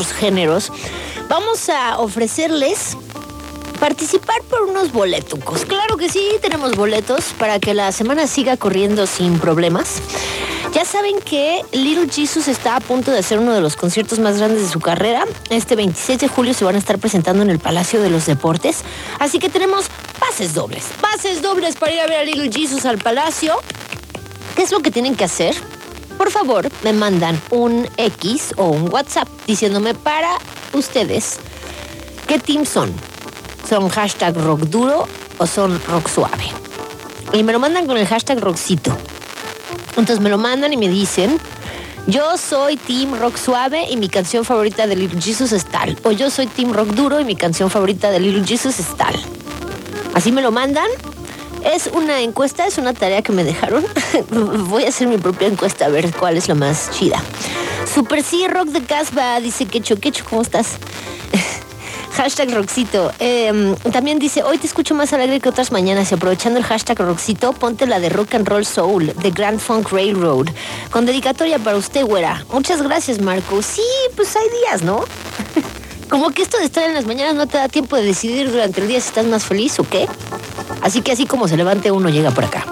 otros géneros, vamos a ofrecerles participar por unos boletucos. Claro que sí, tenemos boletos para que la semana siga corriendo sin problemas. Ya saben que Little Jesus está a punto de hacer uno de los conciertos más grandes de su carrera. Este 26 de julio se van a estar presentando en el Palacio de los Deportes. Así que tenemos pases dobles para ir a ver a Little Jesus al Palacio. ¿Qué es lo que tienen que hacer? Por favor, me mandan un X o un WhatsApp diciéndome para ustedes qué team son. ¿Son hashtag rock duro o son rock suave? Y me lo mandan con el hashtag rockcito. Entonces me lo mandan y me dicen, yo soy team rock suave y mi canción favorita de Little Jesus es tal. O yo soy team rock duro y mi canción favorita de Little Jesus es tal. Así me lo mandan. Es una encuesta, es una tarea que me dejaron. Voy a hacer mi propia encuesta a ver cuál es la más chida. Super sí, Rock de Casbah, dice Quecho, ¿cómo estás? Hashtag Roxito. También dice, hoy te escucho más alegre que otras mañanas y aprovechando el hashtag Roxito, ponte la de Rock and Roll Soul, de Grand Funk Railroad, con dedicatoria para usted, güera. Muchas gracias, Marco. Sí, pues hay días, ¿no? Como que esto de estar en las mañanas no te da tiempo de decidir durante el día si estás más feliz o qué. Así que así como se levante uno llega por acá.